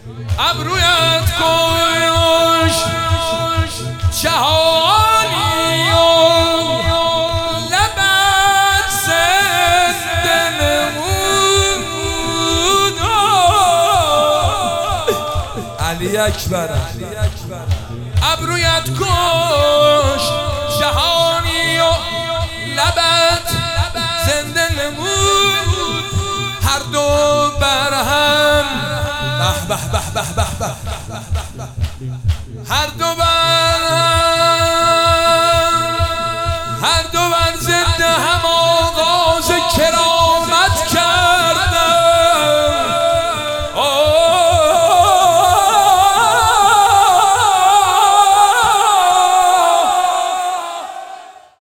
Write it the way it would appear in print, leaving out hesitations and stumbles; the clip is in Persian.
ابرویت کش جهانی و لبت زنده نمود علی اکبر ابرویت کش جهانی و لبت زنده نمود هر دو بر هم به به به به به به